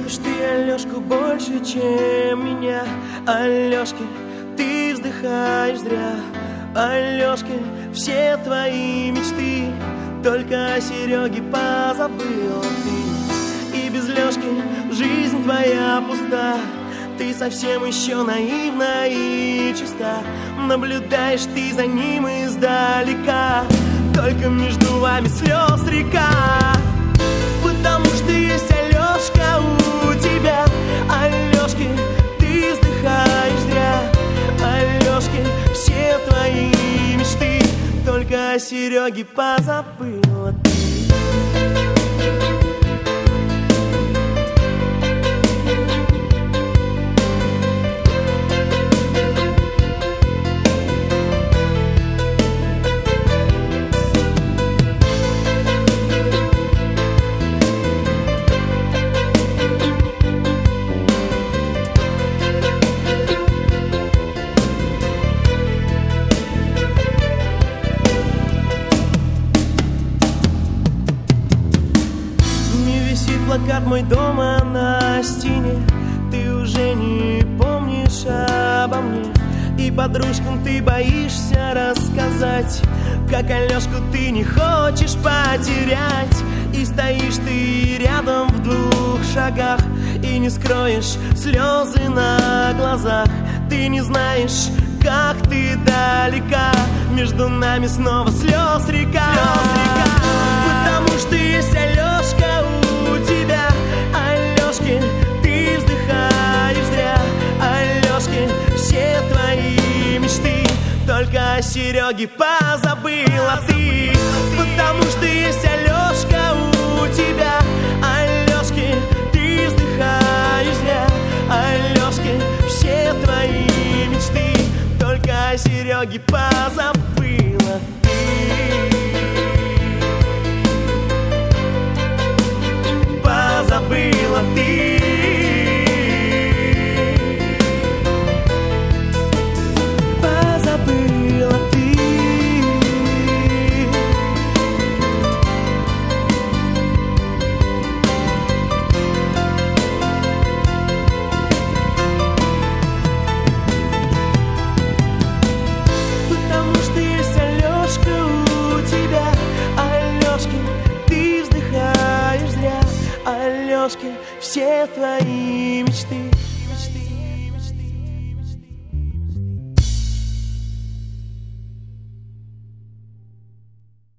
Любишь ты Алёшку больше, чем меня. Алёшки, ты вздыхаешь зря. Алёшки, все твои мечты только о Серёге позабыл ты. И без Лёшки жизнь твоя пуста. Ты совсем еще наивна и чиста. Наблюдаешь ты за ним издалека. Только между вами слез река. Потому что есть Алёшка у тебя. Алёшки, ты вздыхаешь зря. Алёшки, все твои мечты только о Серёге позабыла ты. Плакат мой дома на стене. Ты уже не помнишь обо мне. И подружкам ты боишься рассказать, как Алёшку ты не хочешь потерять. И стоишь ты рядом в 2 шагах и не скроешь слезы на глазах. Ты не знаешь, как ты далека. Между нами снова слез река. Потому что есть Алёшка у тебя. Алёшки, ты вздыхаешь зря. Алёшки, все твои мечты только о Серёге позабыла ты. Потому что есть Алёшка у тебя. Алёшки, ты вздыхаешь зря. Алёшки, все твои мечты только о Серёге позабыла ты. Позабыла ты. Позабыла ты. Потому что есть Алёшка у тебя. Алёшки, ты вздыхаешь зря. Алёшки, все твои мечты